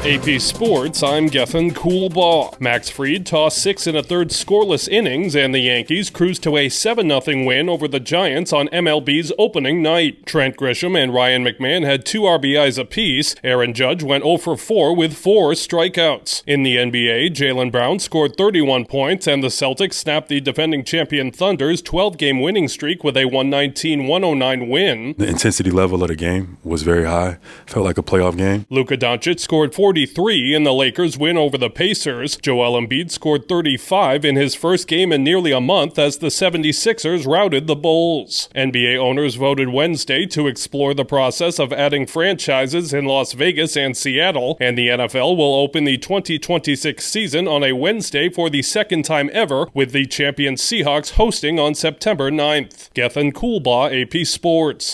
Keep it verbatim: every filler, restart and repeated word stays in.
A P Sports, I'm Gethin Coolbaugh. Max Fried tossed six and a third scoreless innings, and the Yankees cruised to a seven nothing win over the Giants on M L B's opening night. Trent Grisham and Ryan McMahon had two R B Is apiece. Aaron Judge went oh for four with four strikeouts. In the N B A, Jaylen Brown scored thirty-one points, and the Celtics snapped the defending champion Thunder's twelve-game winning streak with a one nineteen one oh nine win. The intensity level of the game was very high. Felt like a playoff game. Luka Doncic scored forty-three in the Lakers' win over the Pacers. Joel Embiid scored thirty-five in his first game in nearly a month as the seventy-sixers routed the Bulls. N B A owners voted Wednesday to explore the process of adding franchises in Las Vegas and Seattle, and the N F L will open the twenty twenty-six season on a Wednesday for the second time ever, with the champion Seahawks hosting on September ninth. Gethin Coolbaugh, A P Sports.